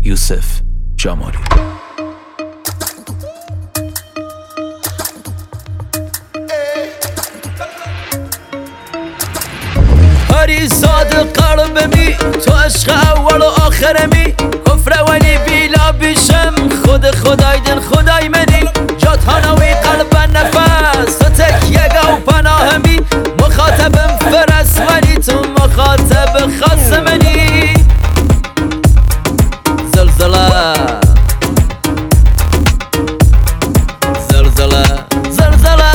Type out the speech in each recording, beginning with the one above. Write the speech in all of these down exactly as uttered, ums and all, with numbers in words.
یوسف جمالی. هری صادق قلبمی تو عشق اول و آخرمی کفر ولی بیلا بیشم خود خدای دن خدای منی جاتانوی قلب نفس تو تکیه گو پناهمی مخاطبم فرس ولی تو مخاطب خاص منی زلزله زلزله زلزله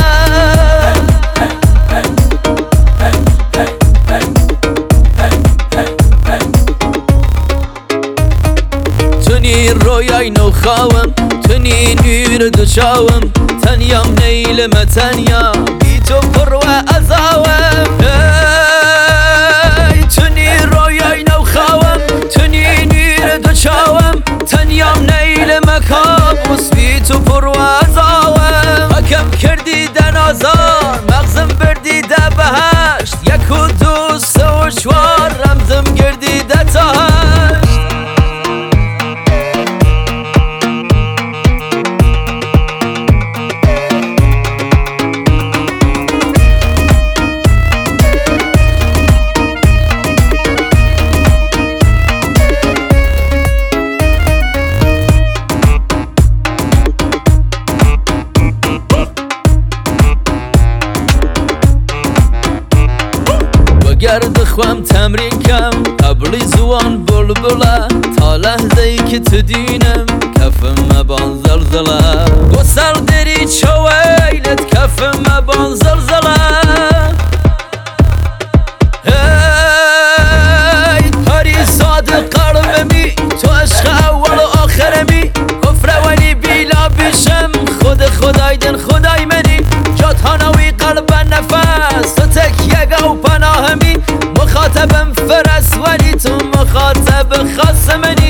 تنی رویای نو خواهم تنی نور دو شاوم تنیام نیلم تنیا بی تو پر و ازاوم تنی رویای نو خواهم تنی نور دو شاوم تنیام نیلم کابوس بی تو پر و ازاوم حکم کردی دن آزار مغزم بردی ده بهشت یک و دو سه و چوار رمزم گردی ده تا هشت گرد خوام تمرین کم قبلی زوان بلبله تا لحظه ای که تو دینم کفم مبان زلزله گسل دری چویلت کفم مبان زلزله هی هری صادق قلبمی تو عشق اول و آخرمی کفر ولی بیلا بیشم خود خدای دن خدای منی جاتانوی قلب نفس تو تکیه گو پناهمی مخاطبم فرس ولی تو مخاطب خاص منی